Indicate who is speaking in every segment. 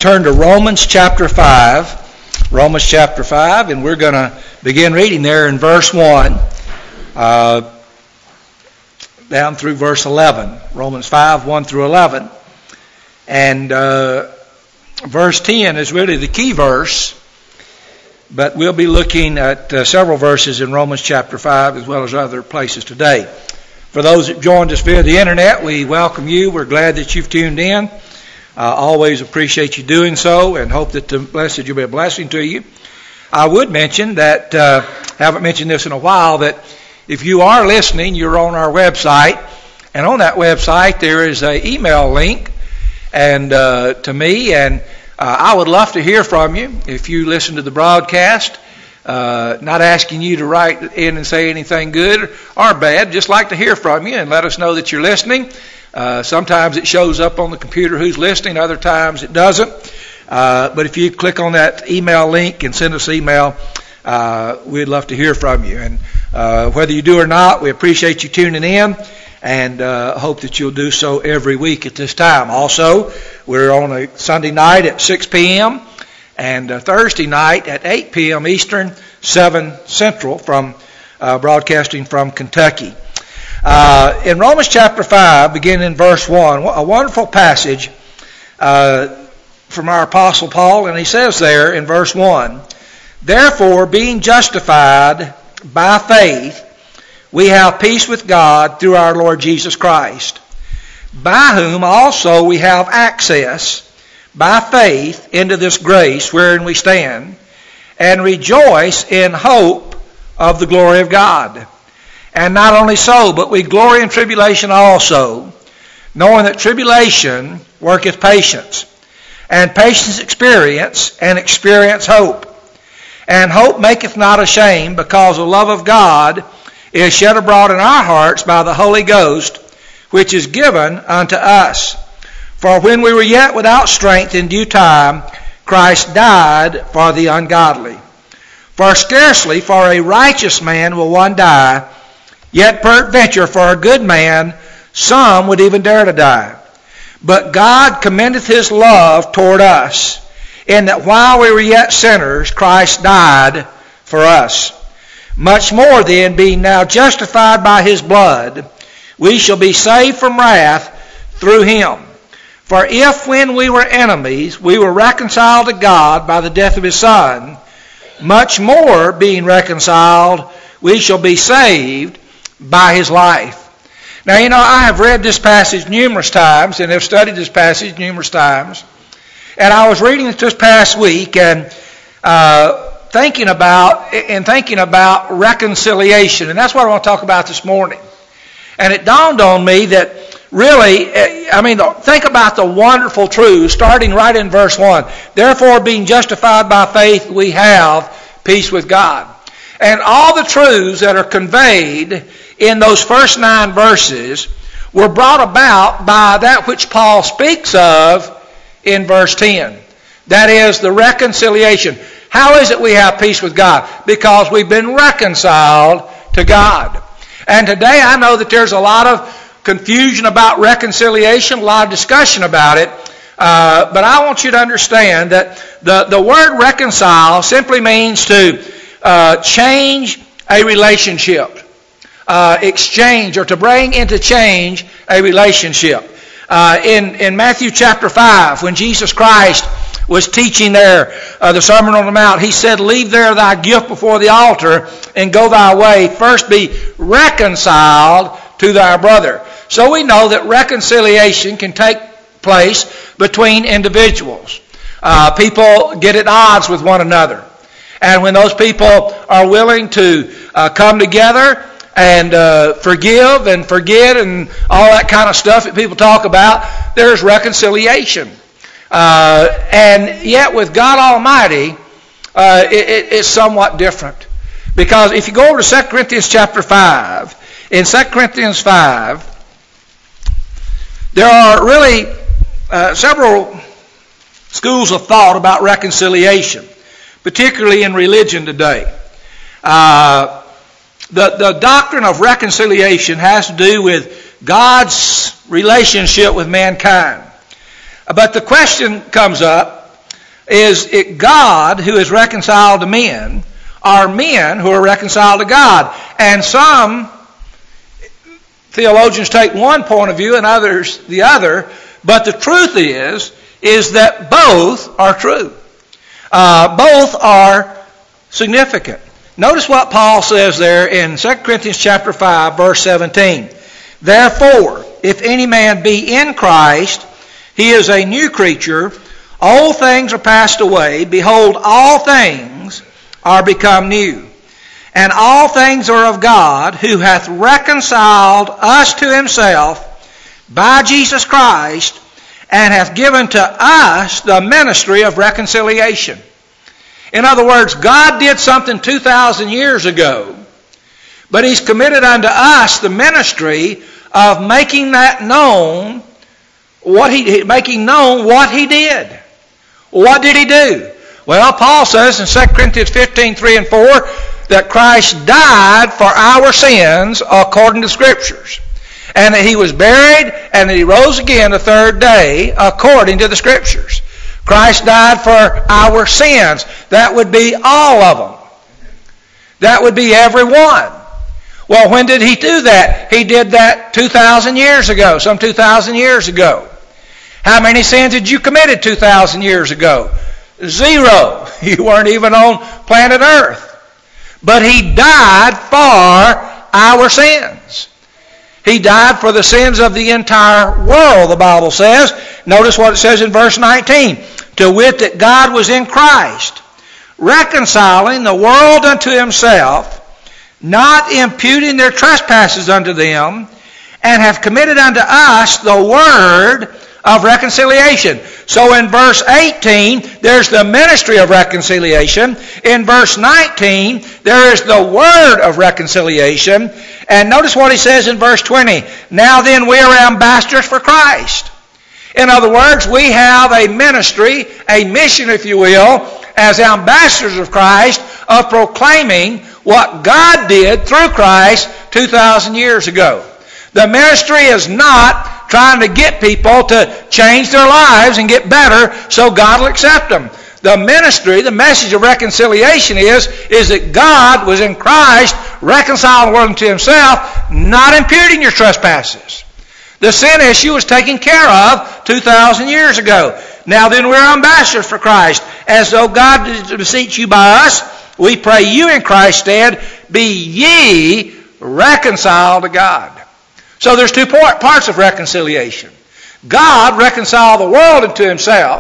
Speaker 1: turn to Romans chapter 5. Romans chapter 5, and we're going to begin reading there in verse 1 down through verse 11. Romans 5, 1 through 11. And verse 10 is really the key verse, but we'll be looking at several verses in Romans chapter 5 as well as other places today. For those that joined us via the internet, we welcome you. We're glad that you've tuned in. Always appreciate you doing so and hope that the message will be a blessing to you. I would mention that, haven't mentioned this in a while, that if you are listening, you're on our website. And on that website there is an email link and to me, and I would love to hear from you if you listen to the broadcast. Not asking you to write in and say anything good or bad, just like to hear from you and let us know that you're listening. Sometimes it shows up on the computer who's listening, other times it doesn't. But if you click on that email link and send us an email, we'd love to hear from you. And whether you do or not, we appreciate you tuning in and hope that you'll do so every week at this time. Also, we're on a Sunday night at 6 p.m. and Thursday night at 8 p.m. Eastern, 7 Central, from broadcasting from Kentucky. In Romans chapter 5, beginning in verse 1, a wonderful passage from our Apostle Paul, and he says there in verse 1, "Therefore, being justified by faith, we have peace with God through our Lord Jesus Christ, by whom also we have access by faith into this grace wherein we stand, and rejoice in hope of the glory of God. And not only so, but we glory in tribulation also, knowing that tribulation worketh patience, and patience experience, and experience hope. And hope maketh not ashamed, because the love of God is shed abroad in our hearts by the Holy Ghost, which is given unto us. For when we were yet without strength, in due time Christ died for the ungodly. For scarcely for a righteous man will one die, yet peradventure for a good man some would even dare to die. But God commendeth his love toward us, in that while we were yet sinners, Christ died for us. Much more then, being now justified by his blood, we shall be saved from wrath through him. For if when we were enemies, we were reconciled to God by the death of his Son, much more being reconciled, we shall be saved by his life." Now, I have read this passage numerous times and have studied this passage numerous times. And I was reading it this past week and thinking about reconciliation. And that's what I want to talk about this morning. And it dawned on me that really, think about the wonderful truth starting right in verse 1. Therefore, being justified by faith, we have peace with God. And all the truths that are conveyed in those first 9 verses were brought about by that which Paul speaks of in verse 10. That is the reconciliation. How is it we have peace with God? Because we've been reconciled to God. And today I know that there's a lot of confusion about reconciliation, a lot of discussion about it. But I want you to understand that the word reconcile simply means to change a relationship. Exchange, or to bring into change a relationship. In Matthew chapter 5, when Jesus Christ was teaching there the Sermon on the Mount, he said, "Leave there thy gift before the altar and go thy way. First be reconciled to thy brother." So we know that reconciliation can take place between individuals. People get at odds with one another. And when those people are willing to come together and forgive and forget and all that kind of stuff that people talk about, there's reconciliation. And yet with God Almighty, it's somewhat different. Because if you go over to 2 Corinthians chapter 5, in 2 Corinthians 5, there are really several schools of thought about reconciliation, particularly in religion today. The doctrine of reconciliation has to do with God's relationship with mankind. But the question comes up, Is it God who is reconciled to men, or men who are reconciled to God? And some theologians take one point of view and others the other, but the truth is that both are true. Both are significant. Notice what Paul says there in 2 Corinthians chapter 5, verse 17. Therefore, if any man be in Christ, he is a new creature. Old things are passed away. Behold, all things are become new. And all things are of God, who hath reconciled us to himself by Jesus Christ, and hath given to us the ministry of reconciliation. In other words, God did something 2,000 years ago, but he's committed unto us the ministry of making that known, making known what he did. What did he do? Well, Paul says in 2 Corinthians 15, 3 and 4, that Christ died for our sins according to the Scriptures, and that he was buried, and that he rose again the third day according to the Scriptures. Christ died for our sins. That would be all of them. That would be every one. Well, when did he do that? He did that 2,000 years ago, some 2,000 years ago. How many sins had you committed 2,000 years ago? 0. You weren't even on planet Earth. But he died for our sins. He died for the sins of the entire world, the Bible says. Notice what it says in verse 19. To wit, that God was in Christ, reconciling the world unto himself, not imputing their trespasses unto them, and hath committed unto us the word of reconciliation. So in verse 18, there's the ministry of reconciliation. In verse 19, there is the word of reconciliation. And notice what he says in verse 20. Now then, we are ambassadors for Christ. In other words, we have a ministry, a mission, if you will, as ambassadors of Christ, of proclaiming what God did through Christ 2,000 years ago. The ministry is not trying to get people to change their lives and get better so God will accept them. The ministry, the message of reconciliation is that God was in Christ, reconciling the world unto himself, not imputing your trespasses. The sin issue was taken care of 2,000 years ago. Now then, we're ambassadors for Christ. As though God did beseech you by us, we pray you in Christ's stead, be ye reconciled to God. So there's two parts of reconciliation. God reconciled the world unto himself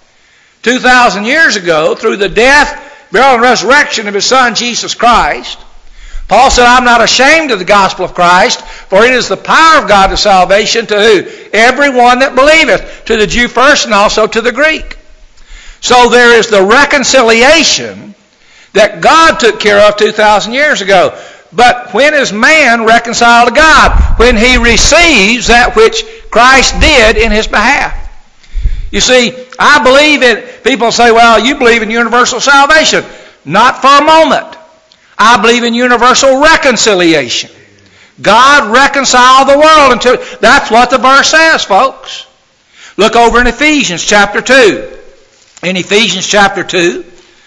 Speaker 1: 2,000 years ago through the death, burial, and resurrection of his Son, Jesus Christ. Paul said, I'm not ashamed of the gospel of Christ, for it is the power of God to salvation to who? Everyone that believeth, to the Jew first and also to the Greek. So there is the reconciliation that God took care of 2,000 years ago. But when is man reconciled to God? When he receives that which Christ did in his behalf. You see, I believe in, people say, well, you believe in universal salvation. Not for a moment. I believe in universal reconciliation. God reconciled the world until, that's what the verse says, folks. Look over in Ephesians chapter 2. In Ephesians chapter 2.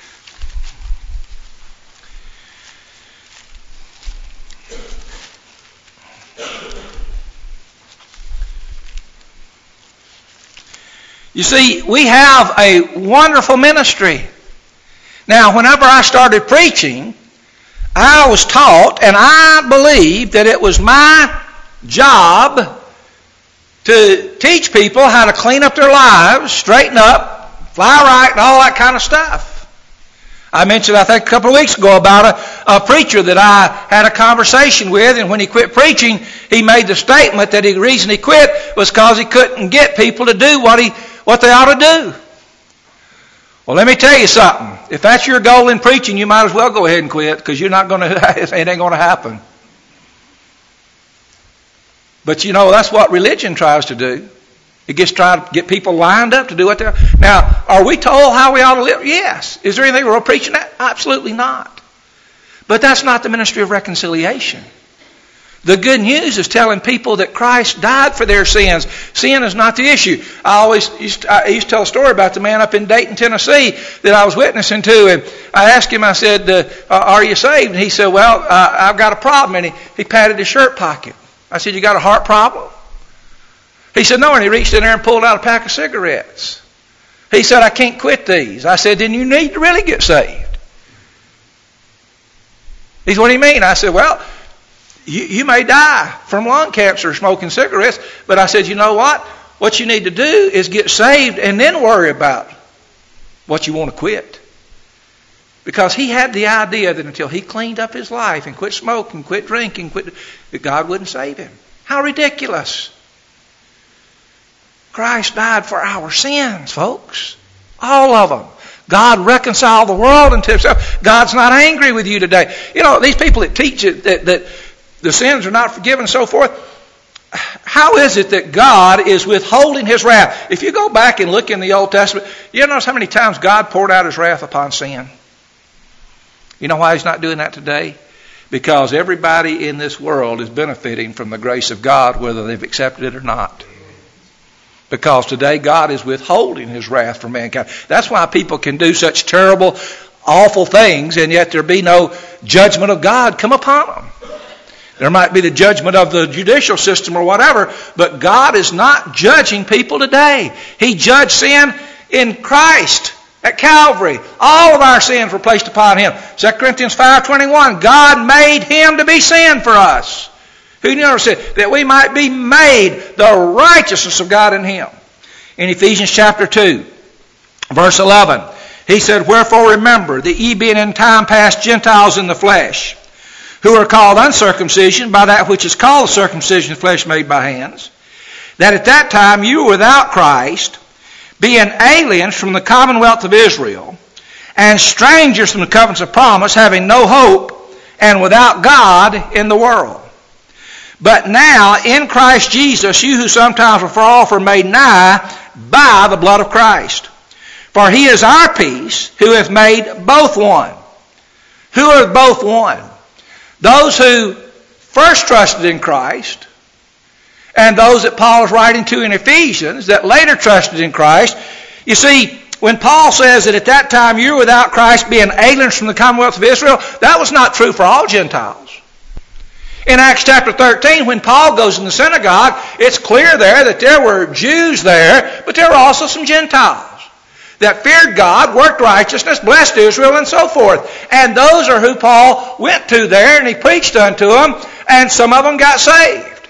Speaker 1: You see, we have a wonderful ministry. Now, whenever I started preaching, I was taught, and I believed that it was my job to teach people how to clean up their lives, straighten up, fly right, and all that kind of stuff. I mentioned, I think, a couple of weeks ago about a preacher that I had a conversation with, and when he quit preaching, he made the statement that the reason he quit was because he couldn't get people to do what they ought to do. Well, let me tell you something. If that's your goal in preaching, you might as well go ahead and quit, because you're not going to. It ain't going to happen. But you know, that's what religion tries to do. It gets trying to get people lined up to do what they're. Now, are we told how we ought to live? Yes. Is there anything we're preaching that? Absolutely not. But that's not the ministry of reconciliation. The good news is telling people that Christ died for their sins. Sin is not the issue. I used to tell a story about the man up in Dayton, Tennessee that I was witnessing to. And I asked him, I said, are you saved? And he said, well, I've got a problem. And he patted his shirt pocket. I said, you got a heart problem? He said, no. And he reached in there and pulled out a pack of cigarettes. He said, I can't quit these. I said, then you need to really get saved. He said, what do you mean? I said, well, you may die from lung cancer smoking cigarettes, but I said, you know what? What you need to do is get saved and then worry about what you want to quit. Because he had the idea that until he cleaned up his life and quit smoking, quit drinking, that God wouldn't save him. How ridiculous. Christ died for our sins, folks. All of them. God reconciled the world unto himself. God's not angry with you today. You know, these people that teach it, that the sins are not forgiven and so forth, how is it that God is withholding his wrath? If you go back and look in the Old Testament, you notice how many times God poured out his wrath upon sin? You know why he's not doing that today? Because everybody in this world is benefiting from the grace of God, whether they've accepted it or not. Because today God is withholding his wrath from mankind. That's why people can do such terrible, awful things, and yet there be no judgment of God come upon them. There might be the judgment of the judicial system or whatever, but God is not judging people today. He judged sin in Christ at Calvary. All of our sins were placed upon him. 2 Corinthians 5:21, God made him to be sin for us. Who never said that we might be made the righteousness of God in him. In Ephesians chapter 2, verse 11, he said, wherefore remember that ye being in time past Gentiles in the flesh, who are called uncircumcision by that which is called circumcision of flesh made by hands, that at that time you were without Christ, being aliens from the commonwealth of Israel, and strangers from the covenants of promise, having no hope, and without God in the world. But now, in Christ Jesus, you who sometimes were far off are made nigh by the blood of Christ. For he is our peace, who hath made both one. Who are both one? Those who first trusted in Christ, and those that Paul is writing to in Ephesians that later trusted in Christ. You see, when Paul says that at that time you were without Christ, being aliens from the commonwealth of Israel, that was not true for all Gentiles. In Acts chapter 13, when Paul goes in the synagogue, it's clear there that there were Jews there, but there were also some Gentiles that feared God, worked righteousness, blessed Israel, and so forth. And those are who Paul went to there, and he preached unto them, and some of them got saved.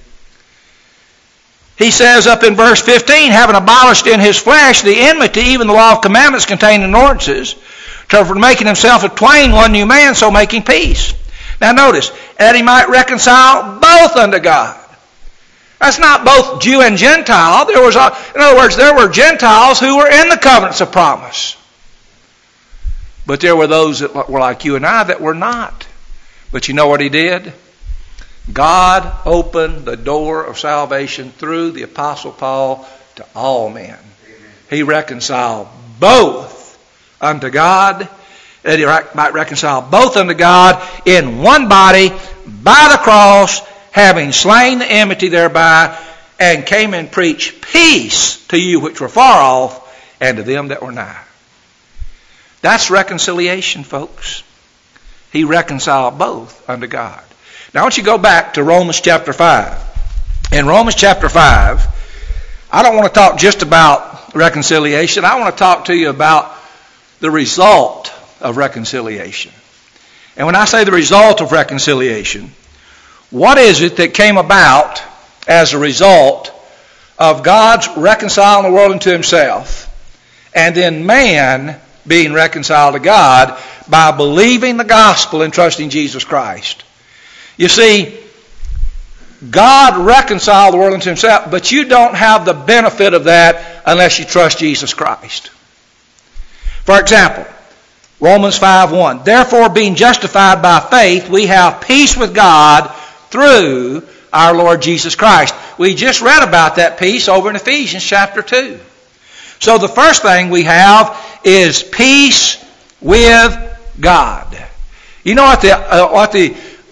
Speaker 1: He says up in verse 15, having abolished in his flesh the enmity, even the law of commandments contained in ordinances, for making himself of twain one new man, so making peace. Now notice, that he might reconcile both unto God. That's not both Jew and Gentile. In other words, there were Gentiles who were in the covenants of promise. But there were those that were like you and I that were not. But you know what he did? God opened the door of salvation through the Apostle Paul to all men. He reconciled both unto God, that he might reconcile both unto God in one body by the cross, having slain the enmity thereby, and came and preached peace to you which were far off, and to them that were nigh. That's reconciliation, folks. He reconciled both unto God. Now I want you to go back to Romans chapter 5. In Romans chapter 5, I don't want to talk just about reconciliation. I want to talk to you about the result of reconciliation. And when I say the result of reconciliation, what is it that came about as a result of God's reconciling the world unto himself, and then man being reconciled to God by believing the gospel and trusting Jesus Christ? You see, God reconciled the world unto himself, but you don't have the benefit of that unless you trust Jesus Christ. For example, Romans 5:1, therefore being justified by faith, we have peace with God through our Lord Jesus Christ. We just read about that peace over in Ephesians chapter 2. So the first thing we have is peace with God. You know what the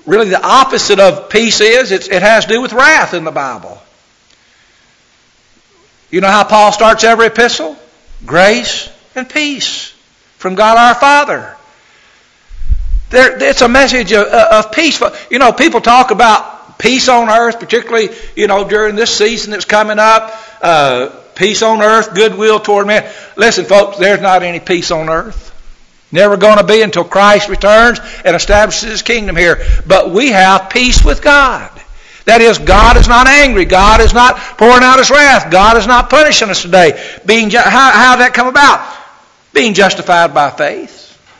Speaker 1: really the opposite of peace is, it has to do with wrath in the Bible. You know how Paul starts every epistle? Grace and peace from God our Father. It's a message of peace. You know, people talk about peace on earth, particularly, during this season that's coming up. Peace on earth, goodwill toward men. Listen, folks, there's not any peace on earth. Never going to be until Christ returns and establishes His kingdom here. But we have peace with God. That is, God is not angry. God is not pouring out His wrath. God is not punishing us today. How did that come about? Being justified by faith.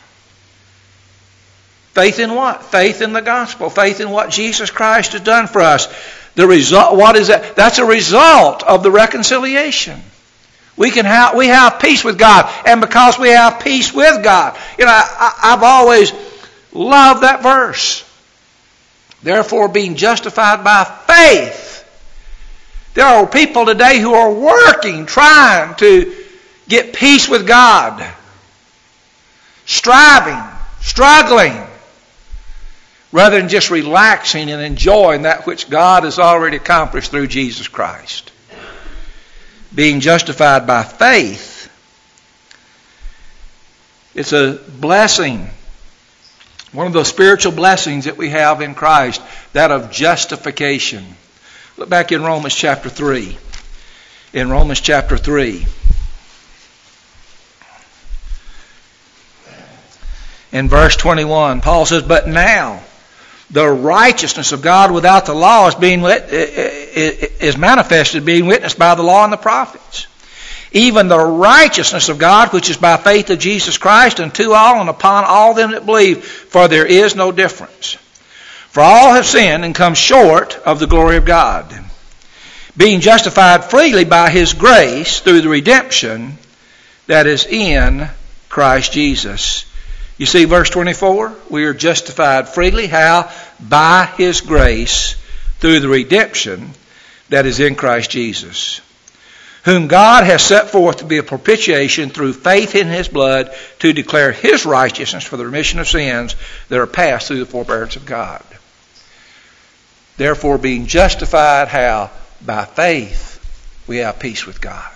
Speaker 1: Faith in what? Faith in the gospel. Faith in what Jesus Christ has done for us. The result, what is that? That's a result of the reconciliation. We have peace with God, and because we have peace with God, I've always loved that verse. Therefore, being justified by faith. There are people today who are working, trying to get peace with God, striving, struggling, rather than just relaxing and enjoying that which God has already accomplished through Jesus Christ. Being justified by faith, it's a blessing. One of those spiritual blessings that we have in Christ, that of justification. Look back in Romans chapter 3. In Romans chapter 3. In verse 21, Paul says, "But now the righteousness of God without the law is manifested, being witnessed by the law and the prophets. Even the righteousness of God, which is by faith of Jesus Christ, unto all and upon all them that believe, for there is no difference. For all have sinned and come short of the glory of God, being justified freely by His grace through the redemption that is in Christ Jesus." You see verse 24? We are justified freely. How? By His grace through the redemption that is in Christ Jesus, whom God has set forth to be a propitiation through faith in His blood, to declare His righteousness for the remission of sins that are passed through the forbearance of God. Therefore, being justified, how? By faith, we have peace with God.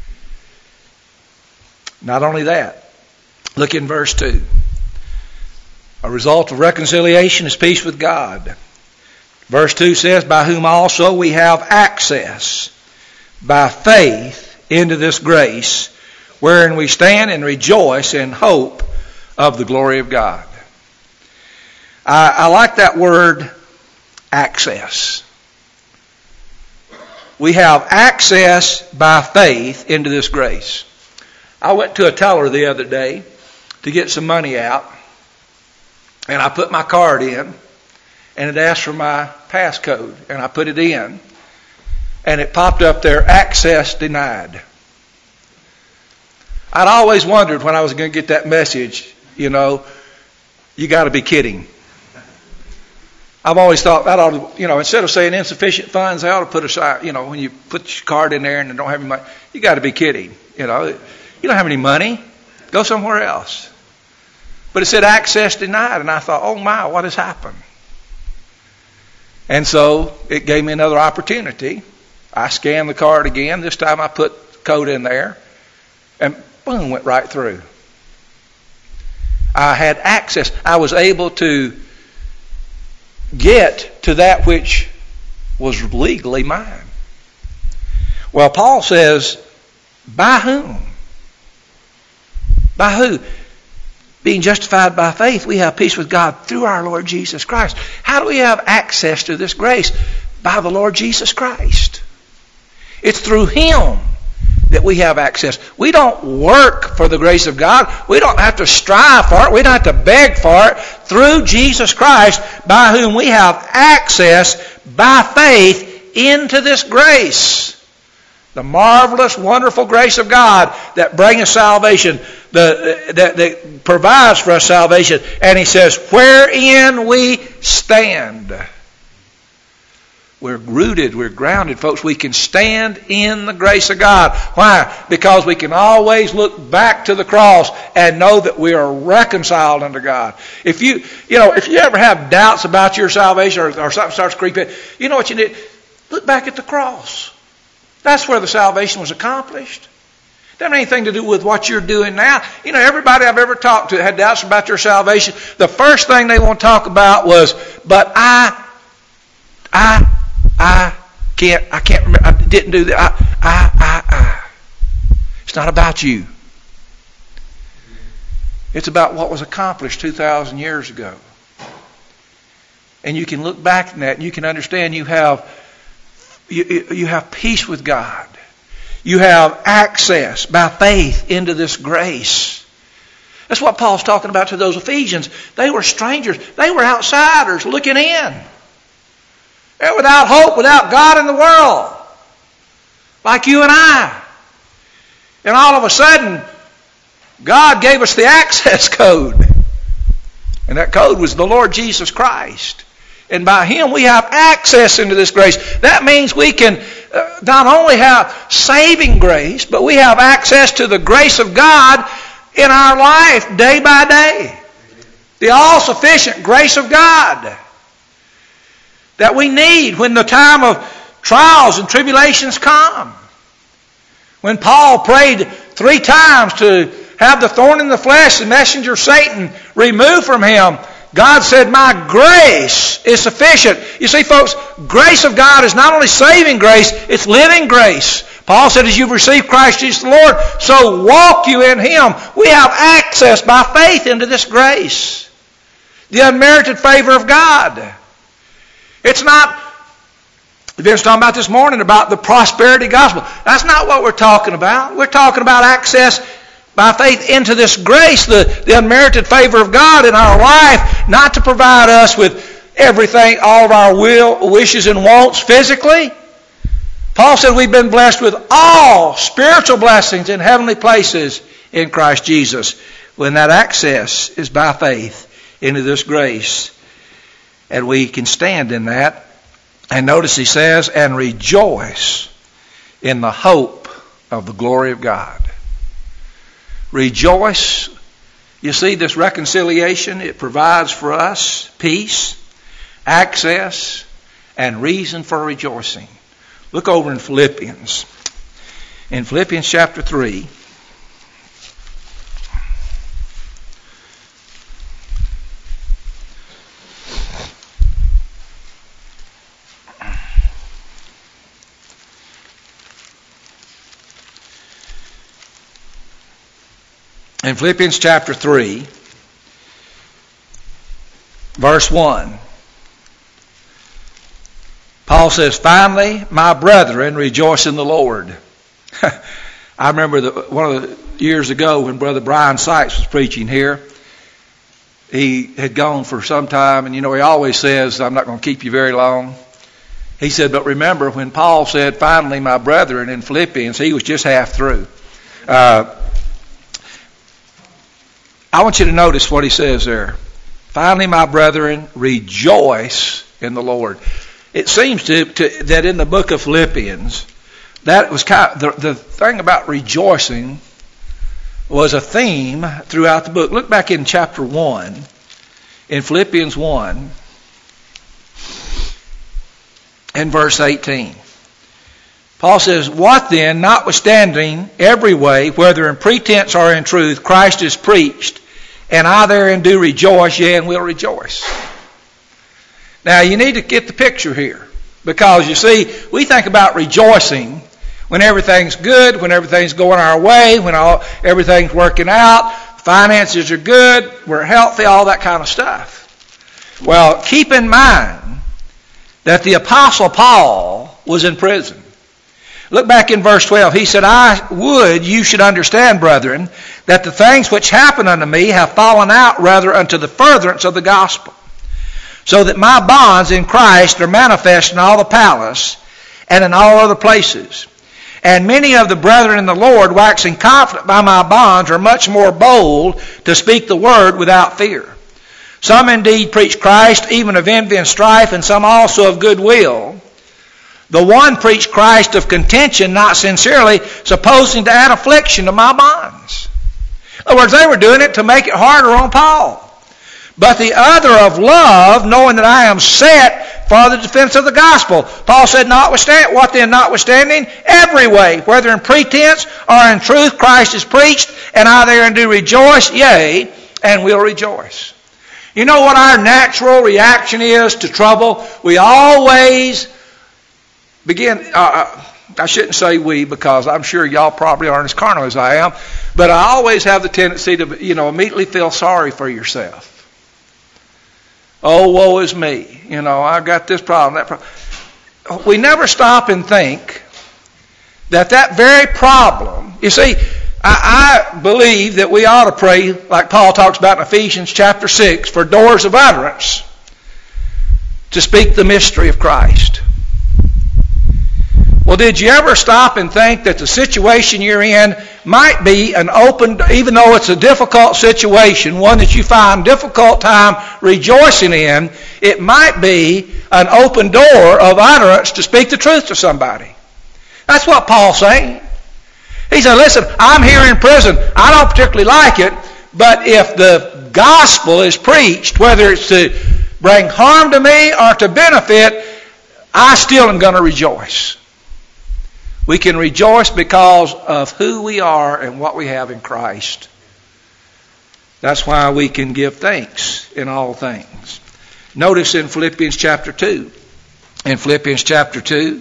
Speaker 1: Not only that, look in verse 2. A result of reconciliation is peace with God. Verse 2 says, "By whom also we have access by faith into this grace, wherein we stand and rejoice in hope of the glory of God." I like that word, access. We have access by faith into this grace. I went to a teller the other day to get some money out, and I put my card in, and it asked for my passcode, and I put it in, and it popped up there, access denied. I'd always wondered when I was going to get that message, you got to be kidding. I've always thought that ought to, instead of saying insufficient funds, they ought to put aside, when you put your card in there and they don't have any money, you got to be kidding. You don't have any money, go somewhere else. But it said access denied, and I thought, oh my, what has happened? And so it gave me another opportunity. I scanned the card again. This time I put the code in there, and boom, went right through. I had access. I was able to get to that which was legally mine. Well, Paul says, by whom? By who? Being justified by faith, we have peace with God through our Lord Jesus Christ. How do we have access to this grace? By the Lord Jesus Christ. It's through Him that we have access. We don't work for the grace of God. We don't have to strive for it. We don't have to beg for it. Through Jesus Christ, by whom we have access by faith into this grace. The marvelous, wonderful grace of God that brings salvation, that provides for us salvation. And He says, wherein we stand. We're rooted, we're grounded, folks. We can stand in the grace of God. Why? Because we can always look back to the cross and know that we are reconciled unto God. If you ever have doubts about your salvation or something starts creeping, you know what you need? Look back at the cross. That's where the salvation was accomplished. It doesn't have anything to do with what you're doing now. You know, everybody I've ever talked to had doubts about their salvation. The first thing they want to talk about was, but I can't remember, I didn't do that. It's not about you. It's about what was accomplished 2,000 years ago. And you can look back at that and you can understand you have peace with God. You have access by faith into this grace. That's what Paul's talking about to those Ephesians. They were strangers. They were outsiders looking in. They're without hope, without God in the world. Like you and I. And all of a sudden, God gave us the access code. And that code was the Lord Jesus Christ. And by Him we have access into this grace. That means we can not only have saving grace, but we have access to the grace of God in our life day by day. The all-sufficient grace of God that we need when the time of trials and tribulations come. When Paul prayed 3 times to have the thorn in the flesh, the messenger Satan, removed from him, God said, my grace is sufficient. You see, folks, grace of God is not only saving grace, it's living grace. Paul said, as you've received Christ Jesus the Lord, so walk you in Him. We have access by faith into this grace. The unmerited favor of God. It's not, we've been talking about this morning about the prosperity gospel. That's not what we're talking about. We're talking about access by faith into this grace, the unmerited favor of God in our life, not to provide us with everything, all of our wishes and wants physically. Paul said we've been blessed with all spiritual blessings in heavenly places in Christ Jesus. When that access is by faith into this grace. And we can stand in that. And notice he says, and rejoice in the hope of the glory of God. Rejoice. You see, this reconciliation, it provides for us peace, access, and reason for rejoicing. Look over in Philippians. In Philippians chapter 3. In Philippians chapter 3, verse 1, Paul says, finally, my brethren, rejoice in the Lord. I remember one of the years ago when Brother Brian Sykes was preaching here. He had gone for some time, and he always says, I'm not going to keep you very long. He said, but remember, when Paul said, finally, my brethren, in Philippians, he was just half through. I want you to notice what he says there. Finally, my brethren, rejoice in the Lord. It seems that in the book of Philippians, that was kind of, the thing about rejoicing was a theme throughout the book. Look back in chapter 1, in Philippians 1, and verse 18. Paul says, what then, notwithstanding every way, whether in pretense or in truth, Christ is preached, and I therein do rejoice, yea, and will rejoice. Now, you need to get the picture here. Because, you see, we think about rejoicing when everything's good, when everything's going our way, when everything's working out, finances are good, we're healthy, all that kind of stuff. Well, keep in mind that the Apostle Paul was in prison. Look back in verse 12. He said, I would you should understand, brethren, that the things which happen unto me have fallen out rather unto the furtherance of the gospel, so that my bonds in Christ are manifest in all the palace and in all other places. And many of the brethren in the Lord, waxing confident by my bonds, are much more bold to speak the word without fear. Some indeed preach Christ, even of envy and strife, and some also of good will. The one preached Christ of contention, not sincerely, supposing to add affliction to my bonds. In other words, they were doing it to make it harder on Paul. But the other of love, knowing that I am set for the defense of the gospel. Paul said, notwithstanding, what then notwithstanding? Every way, whether in pretense or in truth, Christ is preached, and I therein do rejoice, yea, and will rejoice. You know what our natural reaction is to trouble? We always begin, I shouldn't say we, because I'm sure y'all probably aren't as carnal as I am, but I always have the tendency to, immediately feel sorry for yourself. Oh, woe is me. I've got this problem, that problem. We never stop and think that very problem, you see, I believe that we ought to pray, like Paul talks about in Ephesians chapter 6, for doors of utterance to speak the mystery of Christ. Well, did you ever stop and think that the situation you're in might be an open, even though it's a difficult situation, one that you find difficult time rejoicing in, it might be an open door of utterance to speak the truth to somebody. That's what Paul's saying. He said, listen, I'm here in prison. I don't particularly like it, but if the gospel is preached, whether it's to bring harm to me or to benefit, I still am going to rejoice. We can rejoice because of who we are and what we have in Christ. That's why we can give thanks in all things. Notice in Philippians chapter 2. In Philippians chapter 2,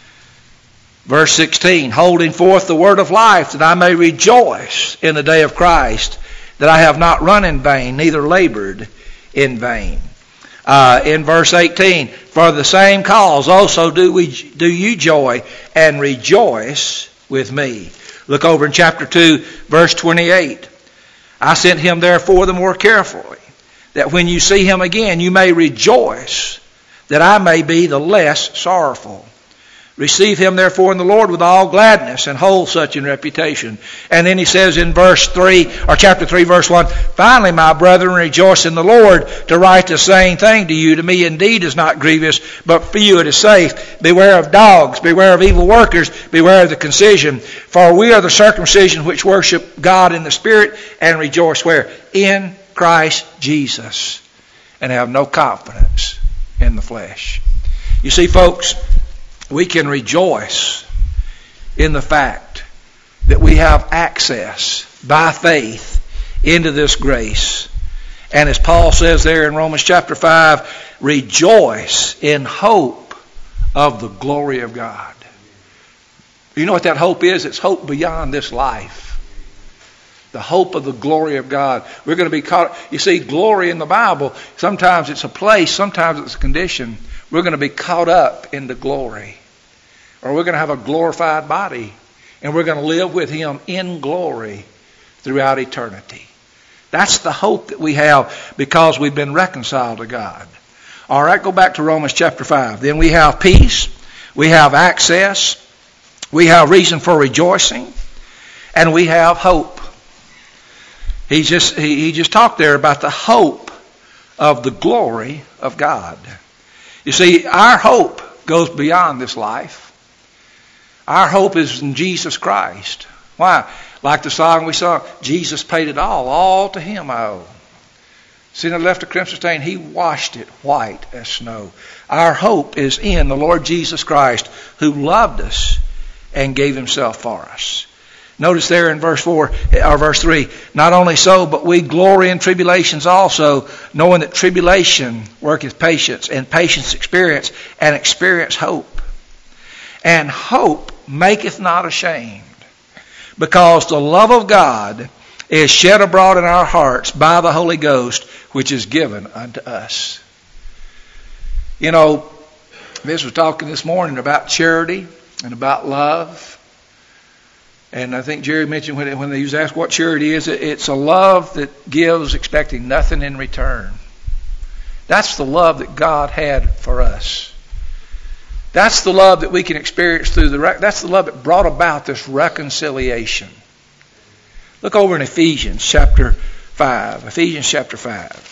Speaker 1: verse 16, holding forth the word of life, that I may rejoice in the day of Christ, that I have not run in vain, neither labored in vain. In verse 18, for the same cause also do you joy and rejoice with me. Look over in chapter 2, verse 28. I sent him therefore the more carefully, that when you see him again you may rejoice, that I may be the less sorrowful. Receive him therefore in the Lord with all gladness, and hold such in reputation. And then he says in verse 3, or chapter 3, verse 1, finally, my brethren, rejoice in the Lord. To write the same thing to you, to me indeed is not grievous, but for you it is safe. Beware of dogs, beware of evil workers, beware of the concision. For we are the circumcision which worship God in the Spirit, and rejoice where? In Christ Jesus, and have no confidence in the flesh. You see, folks, we can rejoice in the fact that we have access by faith into this grace. And as Paul says there in Romans chapter 5, rejoice in hope of the glory of God. You know what that hope is? It's hope beyond this life. The hope of the glory of God. We're going to be caught. You see, glory in the Bible, sometimes it's a place, sometimes it's a condition. We're going to be caught up into glory. Or we're going to have a glorified body. And we're going to live with him in glory throughout eternity. That's the hope that we have because we've been reconciled to God. All right, go back to Romans chapter 5. Then we have peace. We have access. We have reason for rejoicing. And we have hope. He just talked there about the hope of the glory of God. You see, our hope goes beyond this life. Our hope is in Jesus Christ. Why? Like the song we sung, Jesus paid it all to him I owe. Sin had left a crimson stain, he washed it white as snow. Our hope is in the Lord Jesus Christ, who loved us and gave himself for us. Notice there in verse 4 or verse 3, not only so, but we glory in tribulations also, knowing that tribulation worketh patience, and patience experience, and experience hope. And hope maketh not ashamed, because the love of God is shed abroad in our hearts by the Holy Ghost, which is given unto us. You know, Vince was talking this morning about charity and about love. And I think Jerry mentioned when he was asked what charity is, it's a love that gives expecting nothing in return. That's the love that God had for us. That's the love that we can experience through that's the love that brought about this reconciliation. Look over in Ephesians chapter 5. Ephesians chapter 5.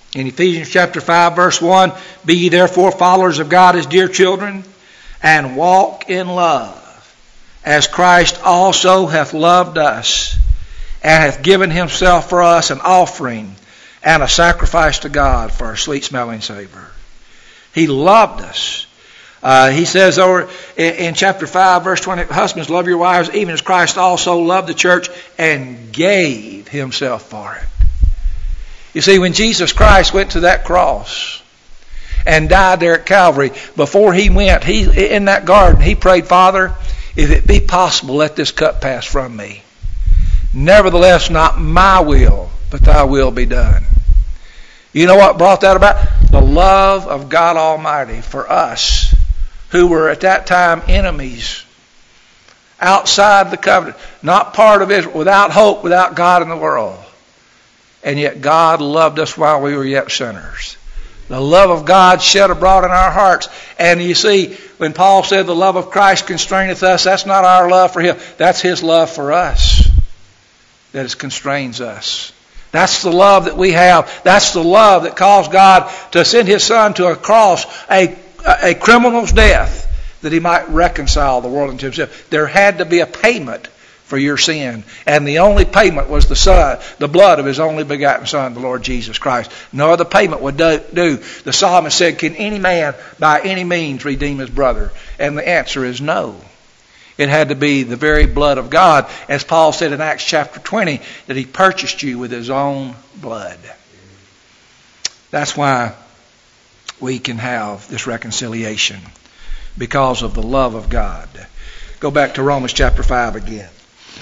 Speaker 1: In Ephesians chapter 5, verse 1, be ye therefore followers of God as dear children, and walk in love, as Christ also hath loved us, and hath given himself for us an offering and a sacrifice to God for a sweet-smelling savor. He loved us. He says over in chapter 5, verse 20, husbands, love your wives, even as Christ also loved the church and gave himself for it. You see, when Jesus Christ went to that cross and died there at Calvary, before he went, in that garden, he prayed, Father, if it be possible, let this cup pass from me. Nevertheless, not my will, but thy will be done. You know what brought that about? The love of God Almighty for us, who were at that time enemies, outside the covenant, not part of Israel, without hope, without God in the world. And yet God loved us while we were yet sinners. The love of God shed abroad in our hearts. And you see, when Paul said the love of Christ constraineth us, that's not our love for him. That's his love for us that constrains us. That's the love that we have. That's the love that caused God to send his Son to a cross, a criminal's death, that he might reconcile the world unto himself. There had to be a payment for your sin. And the only payment was the Son, the blood of his only begotten Son, the Lord Jesus Christ. No other payment would do. The psalmist said, can any man by any means redeem his brother? And the answer is no. It had to be the very blood of God, as Paul said in Acts chapter 20, that he purchased you with his own blood. That's why we can have this reconciliation, because of the love of God. Go back to Romans chapter 5 again.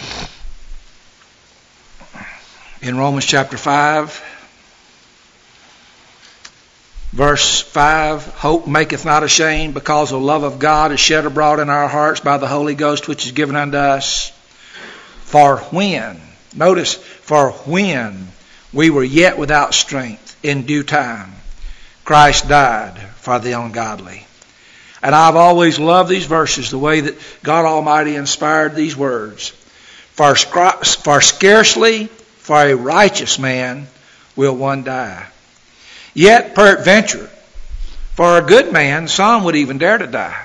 Speaker 1: In Romans chapter 5, verse 5, hope maketh not ashamed, because the love of God is shed abroad in our hearts by the Holy Ghost, which is given unto us. For when we were yet without strength, in due time, Christ died for the ungodly. And I've always loved these verses, the way that God Almighty inspired these words. For scarcely for a righteous man will one die. Yet peradventure, for a good man, some would even dare to die.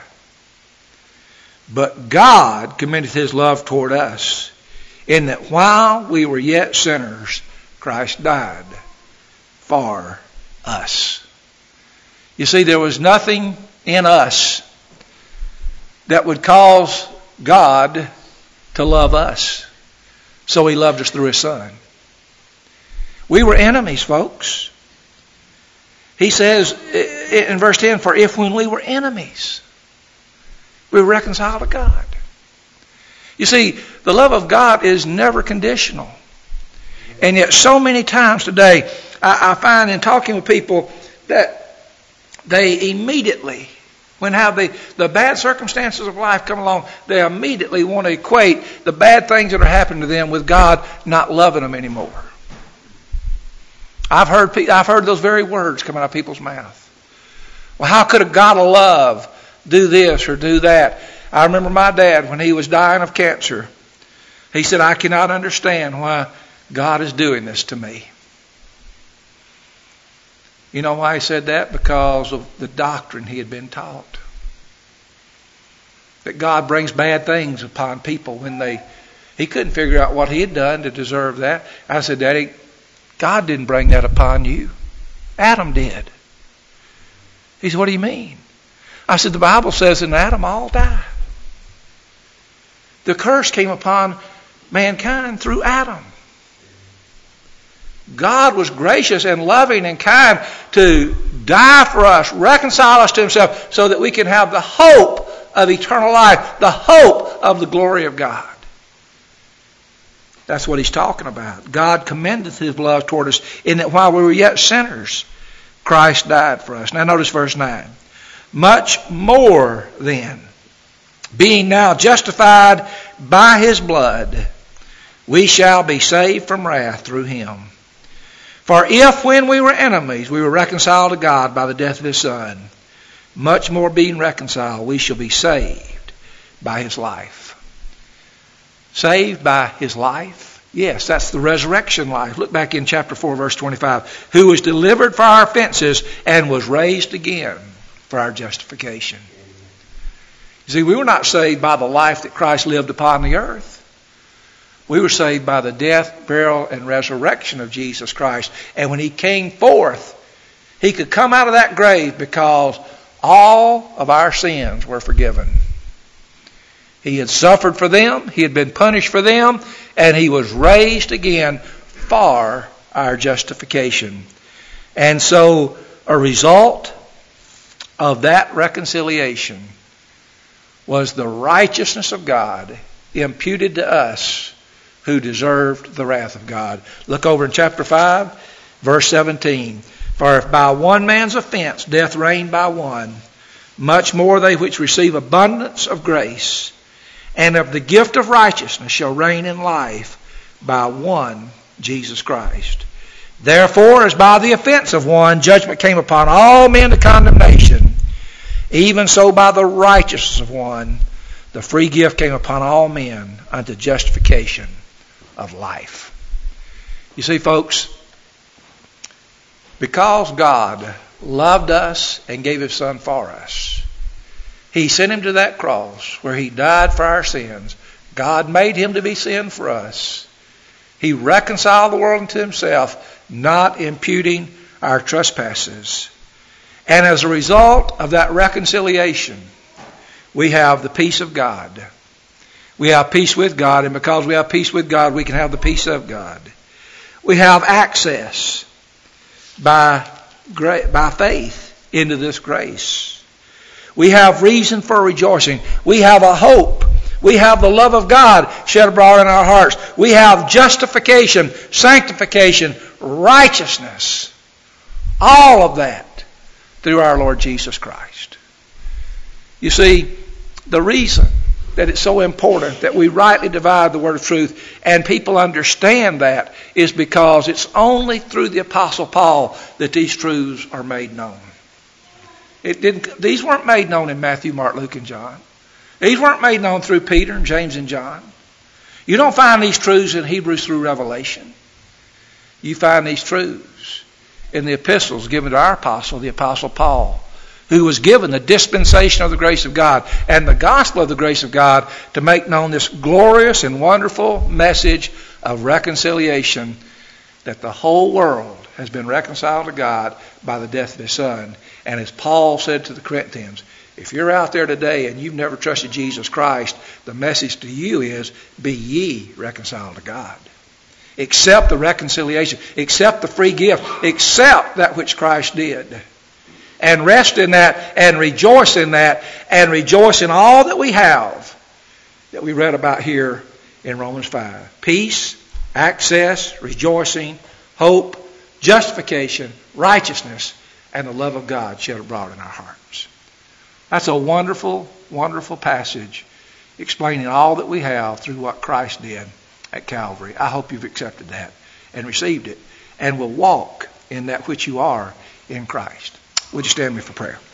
Speaker 1: But God commendeth his love toward us, in that while we were yet sinners, Christ died for us. You see, there was nothing in us that would cause God to love us. So he loved us through his Son. We were enemies, folks. He says in verse 10, for if when we were enemies, we were reconciled to God. You see, the love of God is never conditional. And yet so many times today, I find in talking with people that they immediately, when the bad circumstances of life come along, they immediately want to equate the bad things that are happening to them with God not loving them anymore. I've heard those very words come out of people's mouth. Well, how could a God of love do this or do that? I remember my dad, when he was dying of cancer, he said, I cannot understand why God is doing this to me. You know why he said that? Because of the doctrine he had been taught. That God brings bad things upon people when he couldn't figure out what he had done to deserve that. I said, Daddy, God didn't bring that upon you. Adam did. He said, what do you mean? I said, the Bible says in Adam all die. The curse came upon mankind through Adam. God was gracious and loving and kind to die for us, reconcile us to himself, so that we can have the hope of eternal life, the hope of the glory of God. That's what he's talking about. God commendeth his love toward us, in that while we were yet sinners, Christ died for us. Now notice verse 9. Much more then, being now justified by his blood, we shall be saved from wrath through him. For if when we were enemies, we were reconciled to God by the death of his Son, much more being reconciled, we shall be saved by his life. Saved by his life, Yes, that's the resurrection life. Look back in chapter 4, verse 25. Who was delivered for our offenses and was raised again for our justification. You see, we were not saved by the life that Christ lived upon the earth. We were saved by the death, burial, and resurrection of Jesus Christ. And when He came forth, He could come out of that grave because all of our sins were forgiven. He had suffered for them, He had been punished for them, and He was raised again for our justification. And so a result of that reconciliation was the righteousness of God imputed to us who deserved the wrath of God. Look over in chapter 5, verse 17. For if by one man's offense death reigned by one, much more they which receive abundance of grace and of the gift of righteousness shall reign in life by one, Jesus Christ. Therefore, as by the offense of one judgment came upon all men to condemnation, even so by the righteousness of one the free gift came upon all men unto justification of life. You see, folks, because God loved us and gave His Son for us, He sent Him to that cross where He died for our sins. God made Him to be sin for us. He reconciled the world unto Himself, not imputing our trespasses. And as a result of that reconciliation, we have the peace of God. We have peace with God, and because we have peace with God, we can have the peace of God. We have access by faith into this grace. We have reason for rejoicing. We have a hope. We have the love of God shed abroad in our hearts. We have justification, sanctification, righteousness. All of that through our Lord Jesus Christ. You see, the reason that it's so important that we rightly divide the word of truth and people understand that is because it's only through the Apostle Paul that these truths are made known. These weren't made known in Matthew, Mark, Luke, and John. These weren't made known through Peter and James and John. You don't find these truths in Hebrews through Revelation. You find these truths in the epistles given to our apostle, the Apostle Paul, who was given the dispensation of the grace of God and the gospel of the grace of God to make known this glorious and wonderful message of reconciliation, that the whole world has been reconciled to God by the death of His Son. And as Paul said to the Corinthians, if you're out there today and you've never trusted Jesus Christ, the message to you is, be ye reconciled to God. Accept the reconciliation. Accept the free gift. Accept that which Christ did. And rest in that and rejoice in that and rejoice in all that we have that we read about here in Romans 5. Peace, access, rejoicing, hope, justification, righteousness, and the love of God shed abroad in our hearts. That's a wonderful, wonderful passage explaining all that we have through what Christ did at Calvary. I hope you've accepted that and received it and will walk in that which you are in Christ. Would you stand with me for prayer?